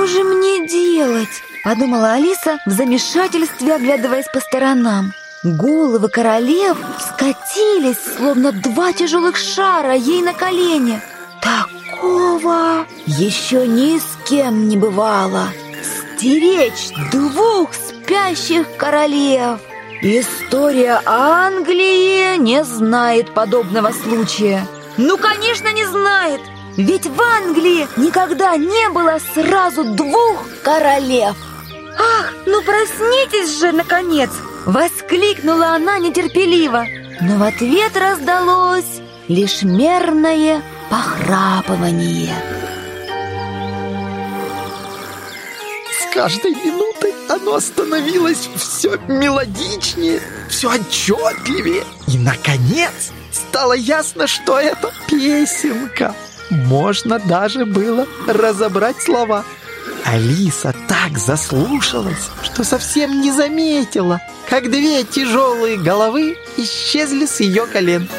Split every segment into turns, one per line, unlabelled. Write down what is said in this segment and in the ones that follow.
же мне делать?» — подумала Алиса в замешательстве, оглядываясь по сторонам. Головы королев скатились, словно два тяжелых шара, ей на колени. Такого еще ни с кем не бывало. Стеречь двух спящих королев. История Англии не знает подобного случая. Ну, конечно, не знает. Ведь в Англии никогда не было сразу двух королев. «Ах, ну проснитесь же, наконец!» — воскликнула она нетерпеливо. Но в ответ раздалось лишь мерное похрапывание.
С каждой минутой оно становилось все мелодичнее, все отчетливее. И, наконец, стало ясно, что это песенка. Можно даже было разобрать слова. Алиса так заслушалась, что совсем не заметила, как две тяжелые головы исчезли с ее колен.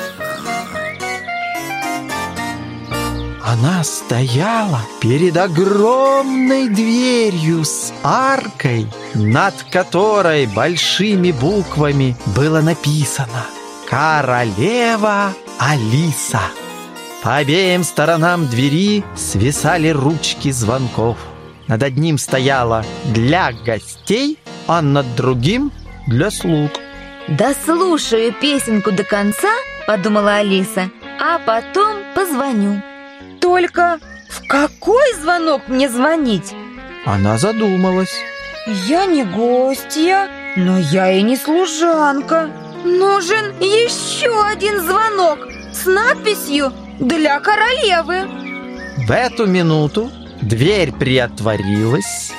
Она стояла перед огромной дверью с аркой, над которой большими буквами было написано «Королева Алиса». По обеим сторонам двери свисали ручки звонков. Над одним стояла «Для гостей», а над другим «Для слуг».
«Дослушаю песенку до конца», — подумала Алиса, «а потом позвоню». Только в какой звонок мне звонить?
Она задумалась.
Я не гостья, но я и не служанка. Нужен еще один звонок с надписью «Для королевы».
В эту минуту дверь приотворилась.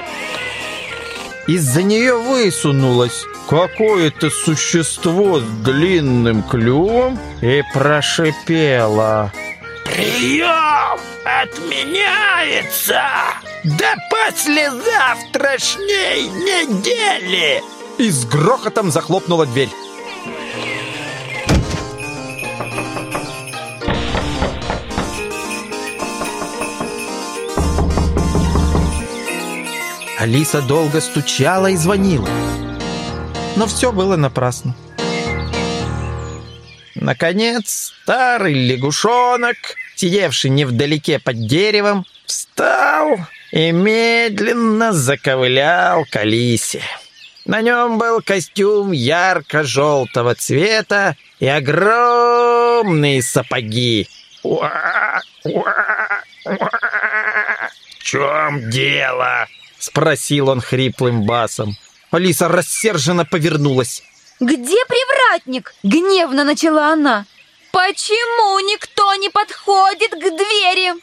Из-за нее высунулось какое-то существо с длинным клювом и прошипело: «Прием отменяется до послезавтрашней недели!» И с грохотом захлопнула дверь. Алиса долго стучала и звонила, но все было напрасно. Наконец, старый лягушонок, сидевший невдалеке под деревом, встал и медленно заковылял к Алисе. На нем был костюм ярко-желтого цвета и огромные сапоги. «В чем дело?» — спросил он хриплым басом. Алиса рассерженно повернулась.
«Где привратник?» — гневно начала она. «Почему никто не подходит к двери?»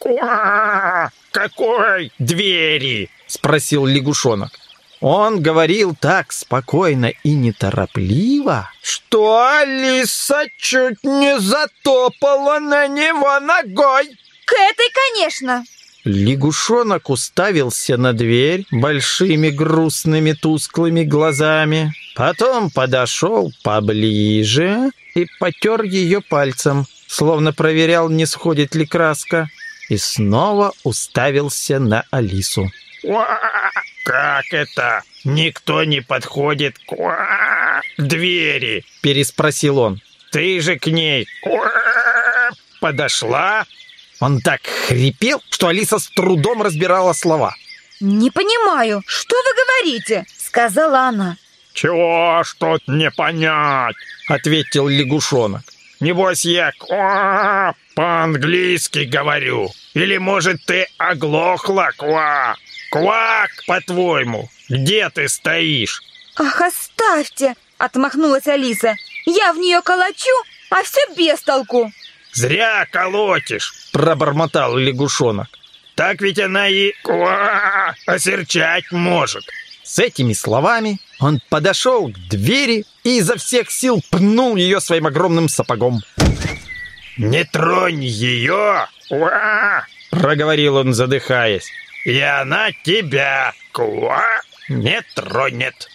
«Какой двери?» — спросил лягушонок. Он говорил так спокойно и неторопливо, что Алиса чуть не затопала на него ногой.
«К этой, конечно!»
Лягушонок уставился на дверь большими грустными тусклыми глазами. Потом подошел поближе и потер ее пальцем, словно проверял, не сходит ли краска, и снова уставился на Алису. «Как это? Никто не подходит к двери?» — переспросил он. «Ты же к ней подошла?» Он так хрипел, что Алиса с трудом разбирала слова.
«Не понимаю, что вы говорите?» — сказала она.
«Чего ж тут не понять?» — ответил лягушонок. «Небось я по-английски говорю. Или, может, ты оглохла, ква? Квак, по-твоему, где ты стоишь?»
«Ах, оставьте!» — отмахнулась Алиса. «Я в нее колочу, а все без толку».
«Зря колотишь!» — пробормотал лягушонок. «Так ведь она и осерчать может». С этими словами он подошел к двери и изо всех сил пнул ее своим огромным сапогом. «Не тронь ее!» — проговорил он, задыхаясь. «И она тебя не тронет».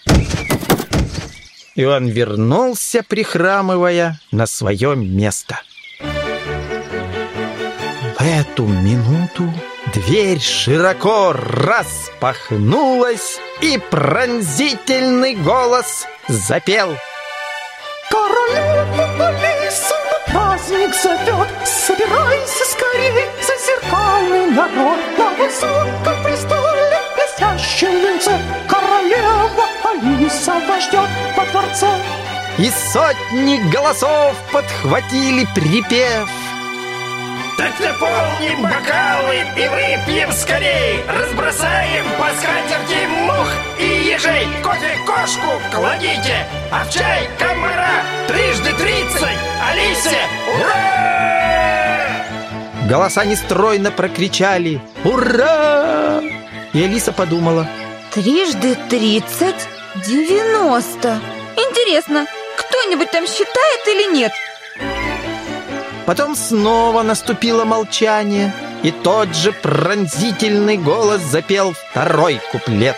И он вернулся, прихрамывая, на свое место. В эту минуту Дверь широко распахнулась, и пронзительный голос запел:
королева Алиса на праздник зовет. Собирайся скорей, зазеркальный народ. На высоком престоле, блестящем венце, королева Алиса вас ждет во дворце.
И сотни голосов подхватили припев:
так наполним бокалы и выпьем скорей. Разбросаем по скатерти мух и ежей. Кофе кошку кладите, а в чай комара. 30 Алисе ура!
Голоса нестройно прокричали «Ура!». И Алиса подумала:
30 – 90. Интересно, кто-нибудь там считает или нет?
Потом снова наступило молчание, и тот же пронзительный голос запел второй куплет.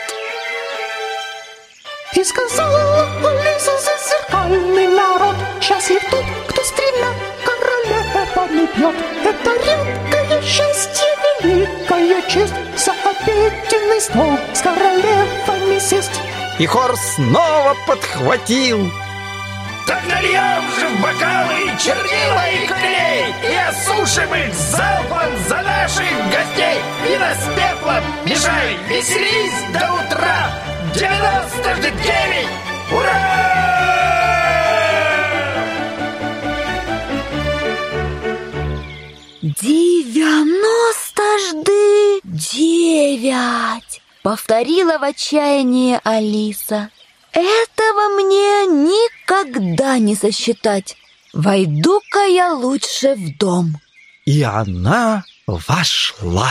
И сказала Алиса зазеркальный народ: сейчас и тот, кто с тремя королевами пьет. Это редкое счастье, великая честь, за обеденный стол с королевами сесть.
И хор снова подхватил:
так нальем же в бокалы чернила и клей и осушим их залпом за наших гостей. Вина с пеплом мешай, веселись до утра. 99! Ура!
99! Повторила в отчаянии Алиса. Этого мне никогда не сосчитать. Войду-ка я лучше в дом.
И она вошла.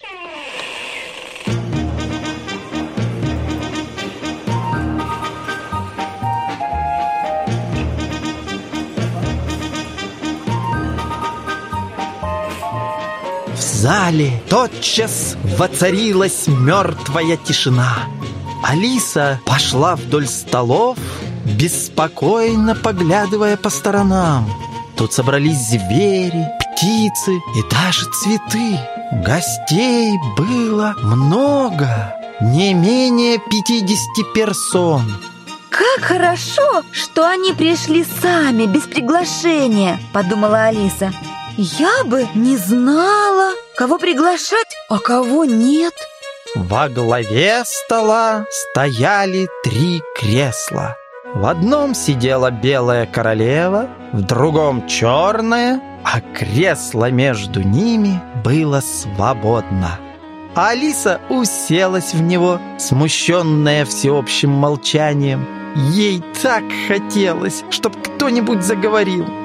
В зале тотчас воцарилась мертвая тишина. Алиса пошла вдоль столов, беспокойно поглядывая по сторонам. Тут собрались звери, птицы и даже цветы. Гостей было много, не менее 50 персон.
Как хорошо, что они пришли сами, без приглашения, подумала Алиса. Я бы не знала, кого приглашать, а кого нет.
Во главе стола стояли 3 кресла. В одном сидела белая королева, в другом черная, а кресло между ними было свободно. А Алиса уселась в него, смущенная всеобщим молчанием. Ей так хотелось, чтоб кто-нибудь заговорил.